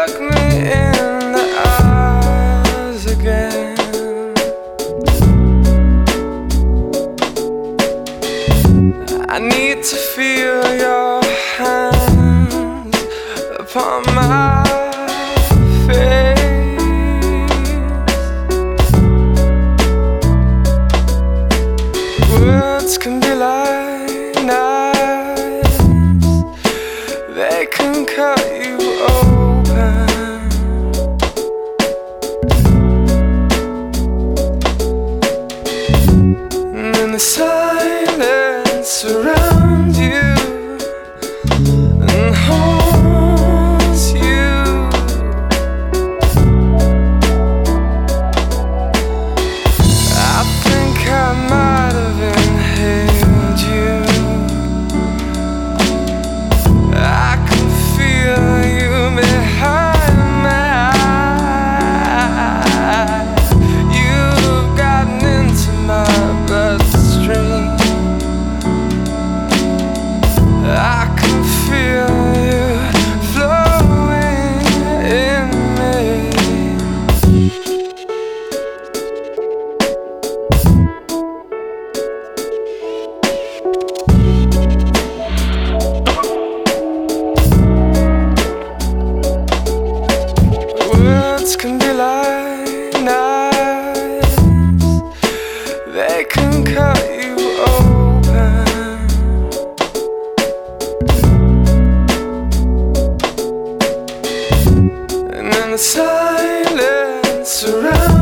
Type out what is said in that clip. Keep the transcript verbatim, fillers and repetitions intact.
look me in the eyes again. I need to feel your hands upon my face. Words can be like knives, they can cut you open. And in the silence around you and holds you, I think I might have inhaled you. I can feel you behind my eyes. You've gotten into my bloodstream. I can feel you flowing in me. Words can be like knives, they can cut you open. And in the silence around